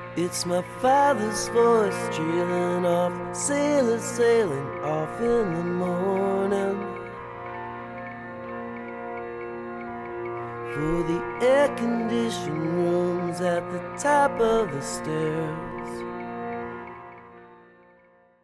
It's my father's voice trailing off, sailors sailing off in the morning. For the air-conditioned rooms at the top of the stairs.